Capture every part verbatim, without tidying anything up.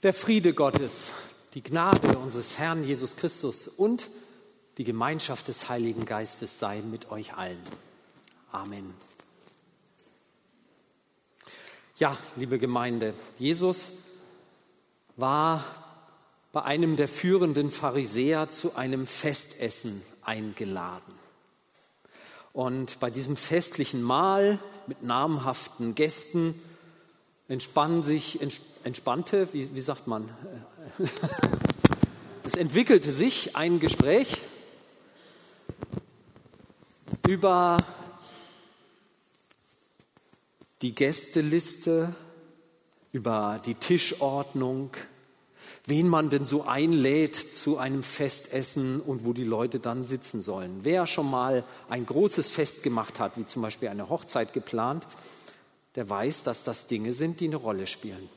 Der Friede Gottes, die Gnade unseres Herrn Jesus Christus und die Gemeinschaft des Heiligen Geistes sei mit euch allen. Amen. Ja, liebe Gemeinde, Jesus war bei einem der führenden Pharisäer zu einem Festessen eingeladen. Und bei diesem festlichen Mahl mit namhaften Gästen entspann sich, entspannte, wie, wie sagt man, es entwickelte sich ein Gespräch über die Gästeliste, über die Tischordnung, wen man denn so einlädt zu einem Festessen und wo die Leute dann sitzen sollen. Wer schon mal ein großes Fest gemacht hat, wie zum Beispiel eine Hochzeit geplant, der weiß, dass das Dinge sind, die eine Rolle spielen.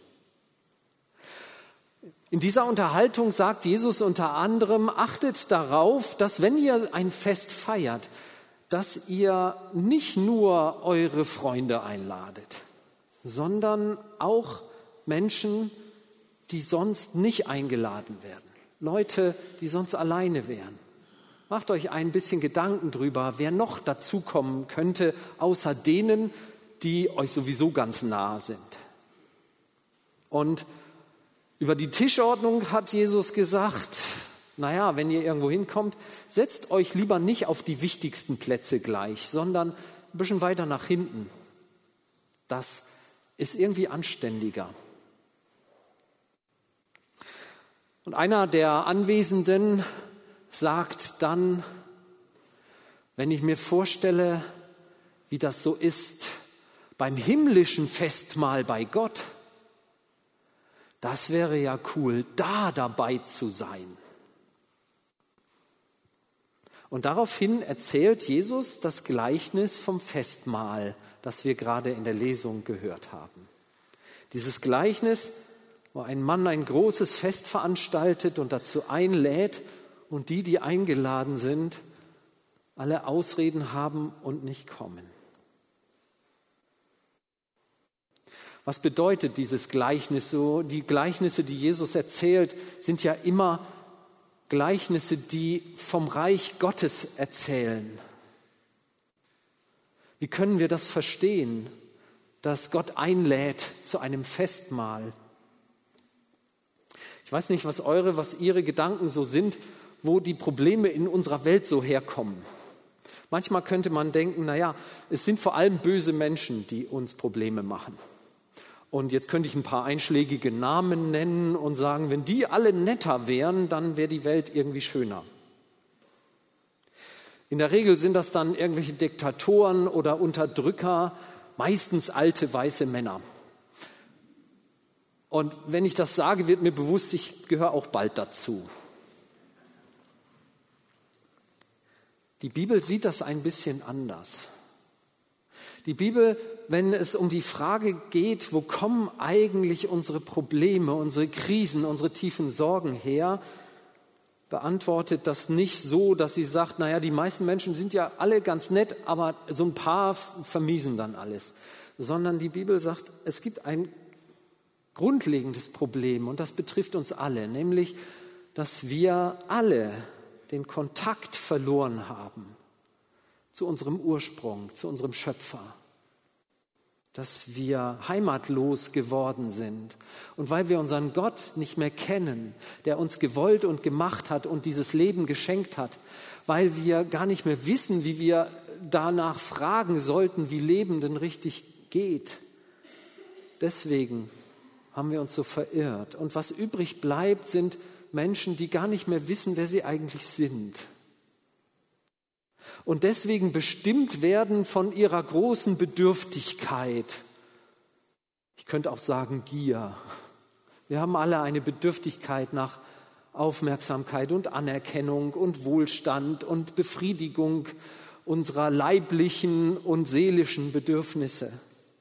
In dieser Unterhaltung sagt Jesus unter anderem, achtet darauf, dass wenn ihr ein Fest feiert, dass ihr nicht nur eure Freunde einladet, sondern auch Menschen, die sonst nicht eingeladen werden. Leute, die sonst alleine wären. Macht euch ein bisschen Gedanken drüber, wer noch dazukommen könnte, außer denen, die euch sowieso ganz nahe sind. Und über die Tischordnung hat Jesus gesagt, naja, wenn ihr irgendwo hinkommt, setzt euch lieber nicht auf die wichtigsten Plätze gleich, sondern ein bisschen weiter nach hinten. Das ist irgendwie anständiger. Und einer der Anwesenden sagt dann, wenn ich mir vorstelle, wie das so ist beim himmlischen Festmahl bei Gott, das wäre ja cool, da dabei zu sein. Und daraufhin erzählt Jesus das Gleichnis vom Festmahl, das wir gerade in der Lesung gehört haben. Dieses Gleichnis, wo ein Mann ein großes Fest veranstaltet und dazu einlädt und die, die eingeladen sind, alle Ausreden haben und nicht kommen. Was bedeutet dieses Gleichnis so? Die Gleichnisse, die Jesus erzählt, sind ja immer Gleichnisse, die vom Reich Gottes erzählen. Wie können wir das verstehen, dass Gott einlädt zu einem Festmahl? Ich weiß nicht, was eure, was ihre Gedanken so sind, wo die Probleme in unserer Welt so herkommen. Manchmal könnte man denken, naja, es sind vor allem böse Menschen, die uns Probleme machen. Und jetzt könnte ich ein paar einschlägige Namen nennen und sagen, wenn die alle netter wären, dann wäre die Welt irgendwie schöner. In der Regel sind das dann irgendwelche Diktatoren oder Unterdrücker, meistens alte weiße Männer. Und wenn ich das sage, wird mir bewusst, ich gehöre auch bald dazu. Die Bibel sieht das ein bisschen anders. Die Bibel, wenn es um die Frage geht, wo kommen eigentlich unsere Probleme, unsere Krisen, unsere tiefen Sorgen her, beantwortet das nicht so, dass sie sagt, naja, die meisten Menschen sind ja alle ganz nett, aber so ein paar vermiesen dann alles. Sondern die Bibel sagt, es gibt ein grundlegendes Problem und das betrifft uns alle, nämlich, dass wir alle den Kontakt verloren haben zu unserem Ursprung, zu unserem Schöpfer, dass wir heimatlos geworden sind. Und weil wir unseren Gott nicht mehr kennen, der uns gewollt und gemacht hat und dieses Leben geschenkt hat, weil wir gar nicht mehr wissen, wie wir danach fragen sollten, wie Leben denn richtig geht. Deswegen haben wir uns so verirrt. Und was übrig bleibt, sind Menschen, die gar nicht mehr wissen, wer sie eigentlich sind. Und deswegen bestimmt werden von ihrer großen Bedürftigkeit. Ich könnte auch sagen Gier. Wir haben alle eine Bedürftigkeit nach Aufmerksamkeit und Anerkennung und Wohlstand und Befriedigung unserer leiblichen und seelischen Bedürfnisse.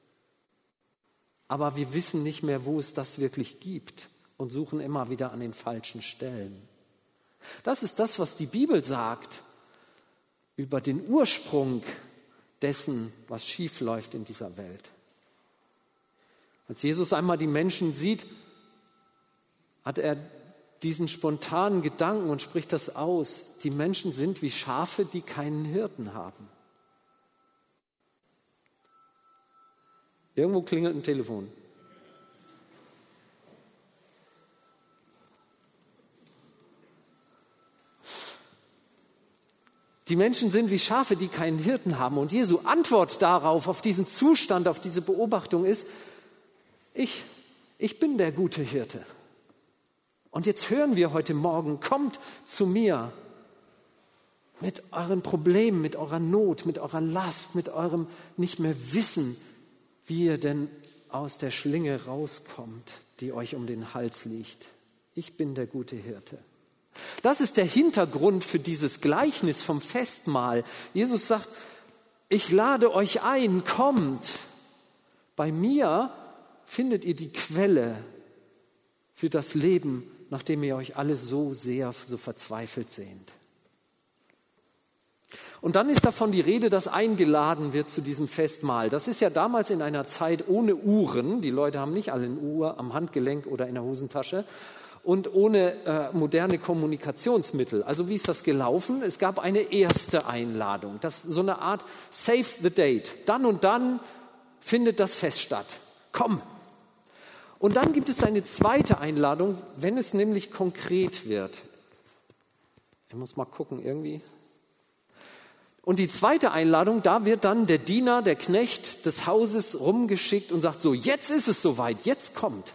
Aber wir wissen nicht mehr, wo es das wirklich gibt und suchen immer wieder an den falschen Stellen. Das ist das, was die Bibel sagt über den Ursprung dessen, was schief läuft in dieser Welt. Als Jesus einmal die Menschen sieht, hat er diesen spontanen Gedanken und spricht das aus. Die Menschen sind wie Schafe, die keinen Hirten haben. Irgendwo klingelt ein Telefon. Die Menschen sind wie Schafe, die keinen Hirten haben. Und Jesu Antwort darauf, auf diesen Zustand, auf diese Beobachtung ist, ich, ich bin der gute Hirte. Und jetzt hören wir heute Morgen, kommt zu mir mit euren Problemen, mit eurer Not, mit eurer Last, mit eurem nicht mehr Wissen, wie ihr denn aus der Schlinge rauskommt, die euch um den Hals liegt. Ich bin der gute Hirte. Das ist der Hintergrund für dieses Gleichnis vom Festmahl. Jesus sagt, ich lade euch ein, kommt. Bei mir findet ihr die Quelle für das Leben, nachdem ihr euch alle so sehr, so verzweifelt sehnt. Und dann ist davon die Rede, dass eingeladen wird zu diesem Festmahl. Das ist ja damals in einer Zeit ohne Uhren. Die Leute haben nicht alle eine Uhr am Handgelenk oder in der Hosentasche. Und ohne äh, moderne Kommunikationsmittel. Also wie ist das gelaufen? Es gab eine erste Einladung. Das ist so eine Art Save the Date. Dann und dann findet das Fest statt. Komm! Und dann gibt es eine zweite Einladung, wenn es nämlich konkret wird. Ich muss mal gucken, irgendwie. Und die zweite Einladung, da wird dann der Diener, der Knecht des Hauses rumgeschickt und sagt so, jetzt ist es soweit, jetzt kommt.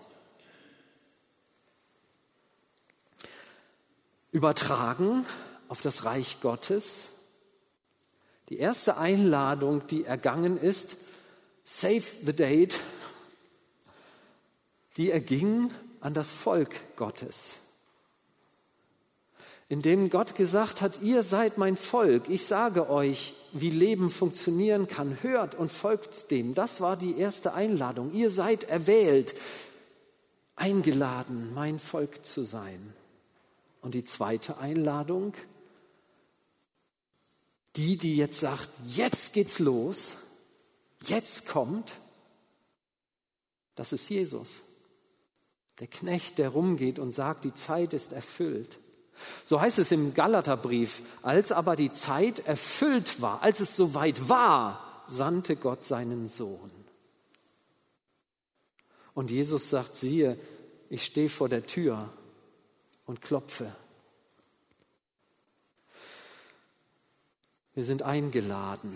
Übertragen auf das Reich Gottes. Die erste Einladung, die ergangen ist, Save the Date, die erging an das Volk Gottes, indem Gott gesagt hat, ihr seid mein Volk, ich sage euch, wie Leben funktionieren kann, hört und folgt dem. Das war die erste Einladung. Ihr seid erwählt, eingeladen, mein Volk zu sein. Und die zweite Einladung, die, die jetzt sagt, jetzt geht's los, jetzt kommt, das ist Jesus. Der Knecht, der rumgeht und sagt, die Zeit ist erfüllt. So heißt es im Galaterbrief, als aber die Zeit erfüllt war, als es soweit war, sandte Gott seinen Sohn. Und Jesus sagt, siehe, ich stehe vor der Tür und klopfe. Wir sind eingeladen,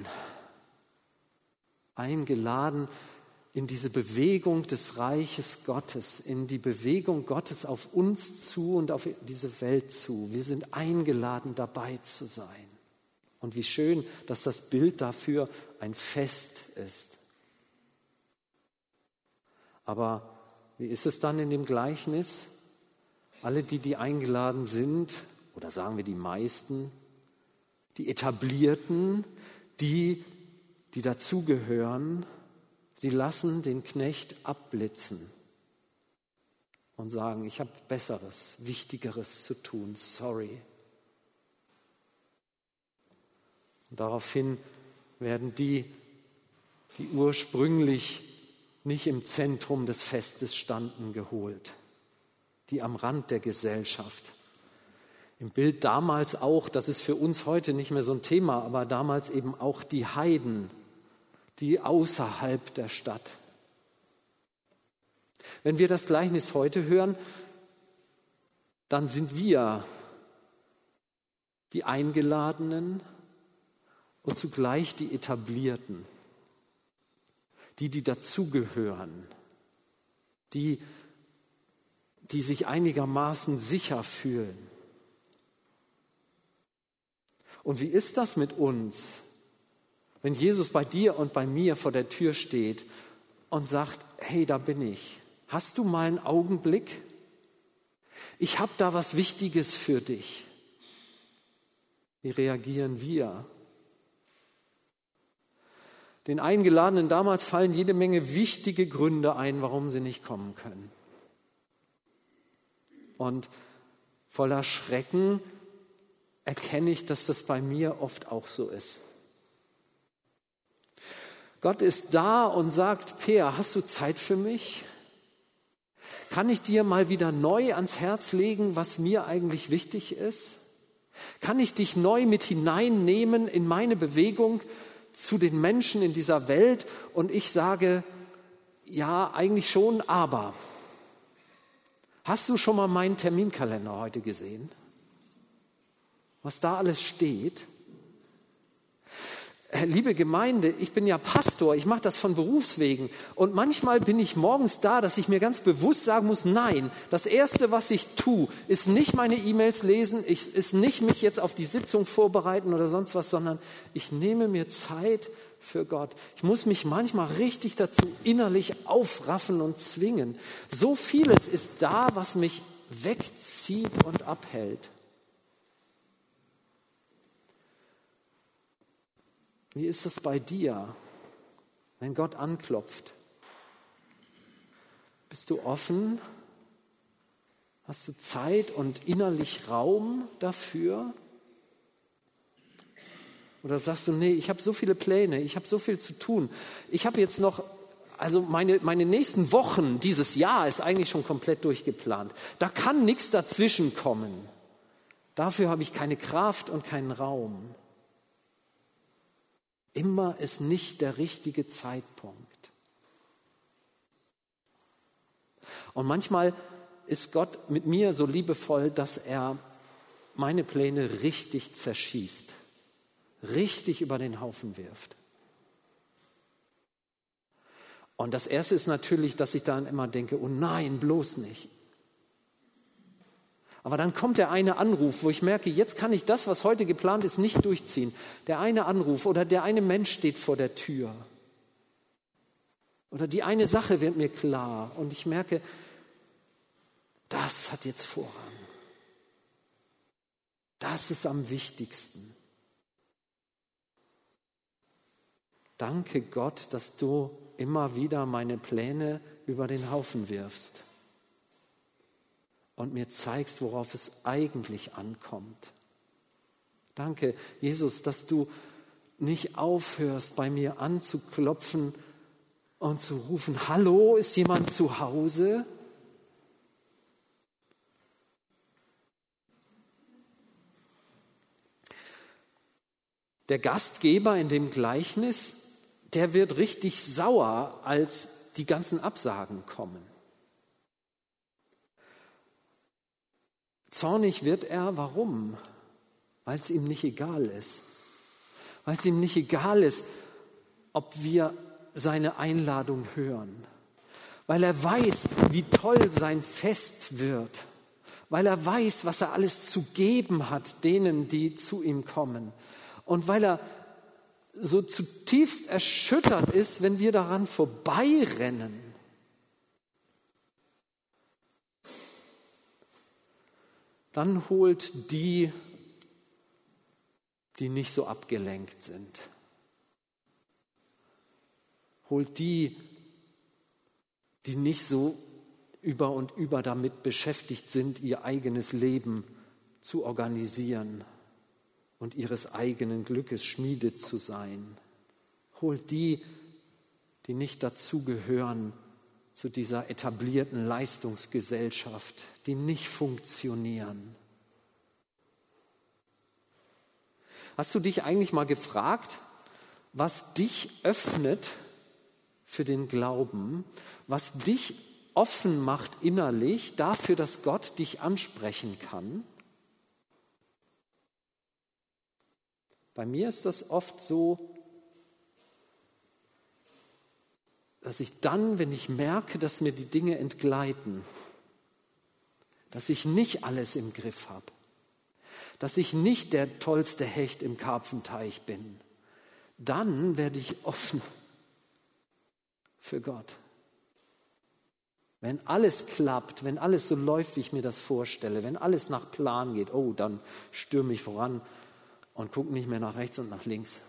eingeladen in diese Bewegung des Reiches Gottes, in die Bewegung Gottes auf uns zu und auf diese Welt zu. Wir sind eingeladen, dabei zu sein. Und wie schön, dass das Bild dafür ein Fest ist. Aber wie ist es dann in dem Gleichnis? Alle, die, die eingeladen sind, oder sagen wir die meisten, die Etablierten, die, die dazugehören, sie lassen den Knecht abblitzen und sagen, ich habe Besseres, Wichtigeres zu tun, sorry. Und daraufhin werden die, die ursprünglich nicht im Zentrum des Festes standen, geholt, die am Rand der Gesellschaft. Im Bild damals auch, das ist für uns heute nicht mehr so ein Thema, aber damals eben auch die Heiden, die außerhalb der Stadt. Wenn wir das Gleichnis heute hören, dann sind wir die Eingeladenen und zugleich die Etablierten, die, die dazugehören, die, die sich einigermaßen sicher fühlen. Und wie ist das mit uns, wenn Jesus bei dir und bei mir vor der Tür steht und sagt, hey, da bin ich. Hast du mal einen Augenblick? Ich habe da was Wichtiges für dich. Wie reagieren wir? Den Eingeladenen damals fallen jede Menge wichtige Gründe ein, warum sie nicht kommen können. Und voller Schrecken erkenne ich, dass das bei mir oft auch so ist. Gott ist da und sagt, Peer, hast du Zeit für mich? Kann ich dir mal wieder neu ans Herz legen, was mir eigentlich wichtig ist? Kann ich dich neu mit hineinnehmen in meine Bewegung zu den Menschen in dieser Welt? Und ich sage, ja, eigentlich schon, aber. Hast du schon mal meinen Terminkalender heute gesehen? Was da alles steht? Liebe Gemeinde, ich bin ja Pastor, ich mache das von Berufswegen und manchmal bin ich morgens da, dass ich mir ganz bewusst sagen muss, nein, das Erste, was ich tue, ist nicht meine E-Mails lesen, ich, ist nicht mich jetzt auf die Sitzung vorbereiten oder sonst was, sondern ich nehme mir Zeit für Gott. Ich muss mich manchmal richtig dazu innerlich aufraffen und zwingen. So vieles ist da, was mich wegzieht und abhält. Wie ist es bei dir, wenn Gott anklopft? Bist du offen? Hast du Zeit und innerlich Raum dafür? Oder sagst du, nee, ich habe so viele Pläne, ich habe so viel zu tun. Ich habe jetzt noch, also meine, meine nächsten Wochen dieses Jahr ist eigentlich schon komplett durchgeplant. Da kann nichts dazwischen kommen. Dafür habe ich keine Kraft und keinen Raum. Immer ist nicht der richtige Zeitpunkt. Und manchmal ist Gott mit mir so liebevoll, dass er meine Pläne richtig zerschießt, richtig über den Haufen wirft. Und das Erste ist natürlich, dass ich dann immer denke, oh nein, bloß nicht. Aber dann kommt der eine Anruf, wo ich merke, jetzt kann ich das, was heute geplant ist, nicht durchziehen. Der eine Anruf oder der eine Mensch steht vor der Tür. Oder die eine Sache wird mir klar und ich merke, das hat jetzt Vorrang. Das ist am wichtigsten. Danke Gott, dass du immer wieder meine Pläne über den Haufen wirfst und mir zeigst, worauf es eigentlich ankommt. Danke, Jesus, dass du nicht aufhörst, bei mir anzuklopfen und zu rufen, hallo, ist jemand zu Hause? Der Gastgeber in dem Gleichnis, der wird richtig sauer, als die ganzen Absagen kommen. Zornig wird er, warum? Weil es ihm nicht egal ist. Weil es ihm nicht egal ist, ob wir seine Einladung hören. Weil er weiß, wie toll sein Fest wird. Weil er weiß, was er alles zu geben hat, denen, die zu ihm kommen. Und weil er so zutiefst erschüttert ist, wenn wir daran vorbeirennen. Dann holt die, die nicht so abgelenkt sind. Holt die, die nicht so über und über damit beschäftigt sind, ihr eigenes Leben zu organisieren und ihres eigenen Glückes Schmiede zu sein. Holt die, die nicht dazugehören zu dieser etablierten Leistungsgesellschaft, die nicht funktionieren. Hast du dich eigentlich mal gefragt, was dich öffnet für den Glauben, was dich offen macht innerlich dafür, dass Gott dich ansprechen kann? Bei mir ist das oft so, dass ich dann, wenn ich merke, dass mir die Dinge entgleiten, dass ich nicht alles im Griff habe, dass ich nicht der tollste Hecht im Karpfenteich bin, dann werde ich offen für Gott. Wenn alles klappt, wenn alles so läuft, wie ich mir das vorstelle, wenn alles nach Plan geht, oh, dann stürme ich voran und gucke nicht mehr nach rechts und nach links.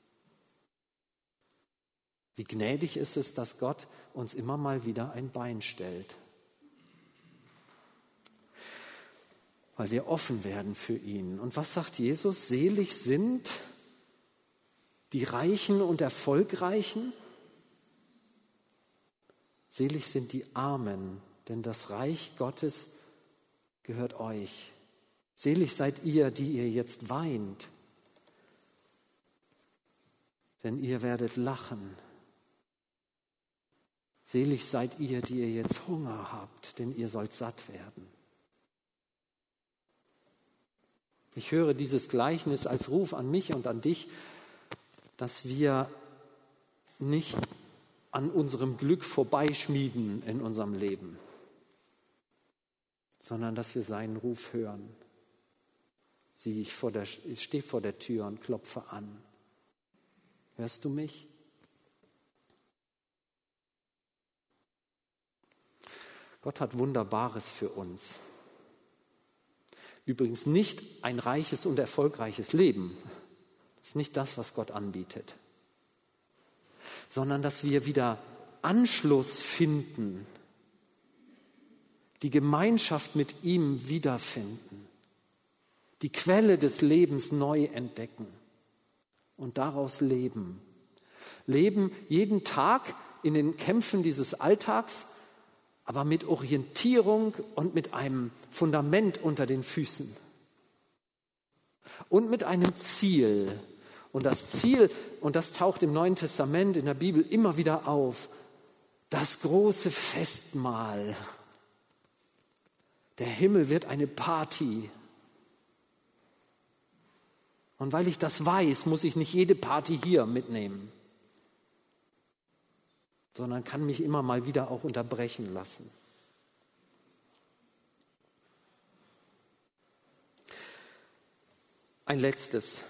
Wie gnädig ist es, dass Gott uns immer mal wieder ein Bein stellt. Weil wir offen werden für ihn. Und was sagt Jesus? Selig sind die Reichen und Erfolgreichen. Selig sind die Armen, denn das Reich Gottes gehört euch. Selig seid ihr, die ihr jetzt weint, denn ihr werdet lachen. Selig seid ihr, die ihr jetzt Hunger habt, denn ihr sollt satt werden. Ich höre dieses Gleichnis als Ruf an mich und an dich, dass wir nicht an unserem Glück vorbeischmieden in unserem Leben, sondern dass wir seinen Ruf hören. Sieh, ich, vor der, ich stehe vor der Tür und klopfe an. Hörst du mich? Gott hat Wunderbares für uns. Übrigens nicht ein reiches und erfolgreiches Leben. Das ist nicht das, was Gott anbietet. Sondern dass wir wieder Anschluss finden, die Gemeinschaft mit ihm wiederfinden, die Quelle des Lebens neu entdecken und daraus leben. Leben jeden Tag in den Kämpfen dieses Alltags, aber mit Orientierung und mit einem Fundament unter den Füßen. Und mit einem Ziel. Und das Ziel, und das taucht im Neuen Testament in der Bibel immer wieder auf, das große Festmahl. Der Himmel wird eine Party. Und weil ich das weiß, muss ich nicht jede Party hier mitnehmen, sondern kann mich immer mal wieder auch unterbrechen lassen. Ein letztes.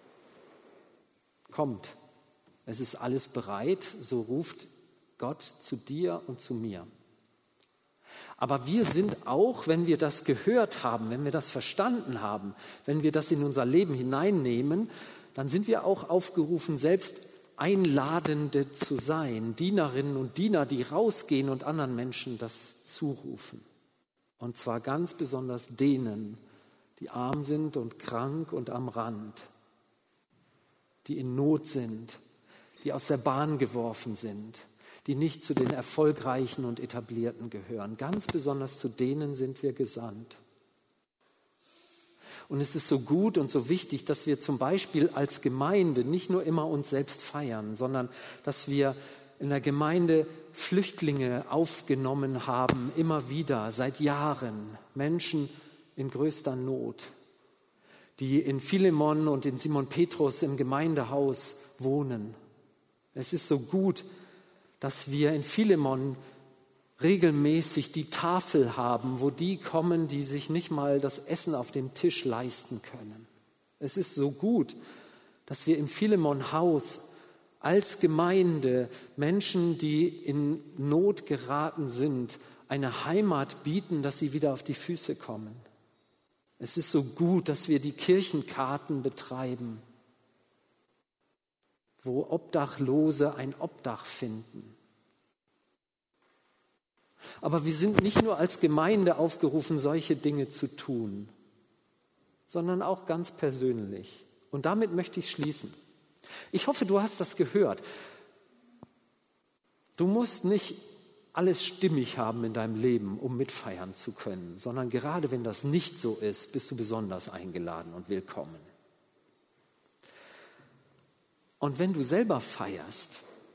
Kommt, es ist alles bereit, so ruft Gott zu dir und zu mir. Aber wir sind auch, wenn wir das gehört haben, wenn wir das verstanden haben, wenn wir das in unser Leben hineinnehmen, dann sind wir auch aufgerufen, selbst Einladende zu sein, Dienerinnen und Diener, die rausgehen und anderen Menschen das zurufen. Und zwar ganz besonders denen, die arm sind und krank und am Rand, die in Not sind, die aus der Bahn geworfen sind, die nicht zu den Erfolgreichen und Etablierten gehören. Ganz besonders zu denen sind wir gesandt. Und es ist so gut und so wichtig, dass wir zum Beispiel als Gemeinde nicht nur immer uns selbst feiern, sondern dass wir in der Gemeinde Flüchtlinge aufgenommen haben, immer wieder, seit Jahren, Menschen in größter Not, die in Philemon und in Simon Petrus im Gemeindehaus wohnen. Es ist so gut, dass wir in Philemon regelmäßig die Tafel haben, wo die kommen, die sich nicht mal das Essen auf dem Tisch leisten können. Es ist so gut, dass wir im Philemon-Haus als Gemeinde Menschen, die in Not geraten sind, eine Heimat bieten, dass sie wieder auf die Füße kommen. Es ist so gut, dass wir die Kirchenkarten betreiben, wo Obdachlose ein Obdach finden. Aber wir sind nicht nur als Gemeinde aufgerufen, solche Dinge zu tun, sondern auch ganz persönlich. Und damit möchte ich schließen. Ich hoffe, du hast das gehört. Du musst nicht alles stimmig haben in deinem Leben, um mitfeiern zu können, sondern gerade wenn das nicht so ist, bist du besonders eingeladen und willkommen. Und wenn du selber feierst,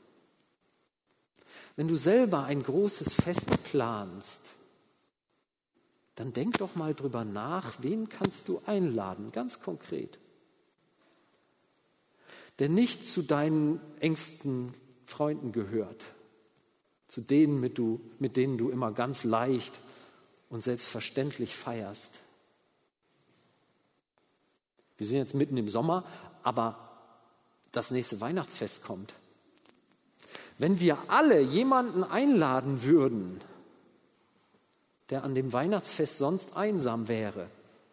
wenn du selber ein großes Fest planst, dann denk doch mal drüber nach, wen kannst du einladen, ganz konkret. Der nicht zu deinen engsten Freunden gehört, zu denen, mit, du, mit denen du immer ganz leicht und selbstverständlich feierst. Wir sind jetzt mitten im Sommer, aber das nächste Weihnachtsfest kommt. Wenn wir alle jemanden einladen würden, der an dem Weihnachtsfest sonst einsam wäre,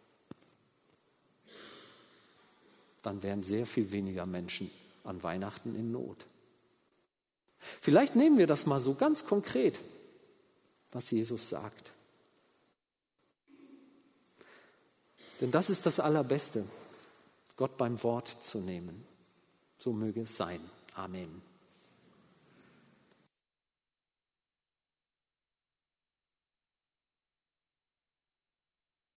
dann wären sehr viel weniger Menschen an Weihnachten in Not. Vielleicht nehmen wir das mal so ganz konkret, was Jesus sagt. Denn das ist das Allerbeste, Gott beim Wort zu nehmen. So möge es sein. Amen.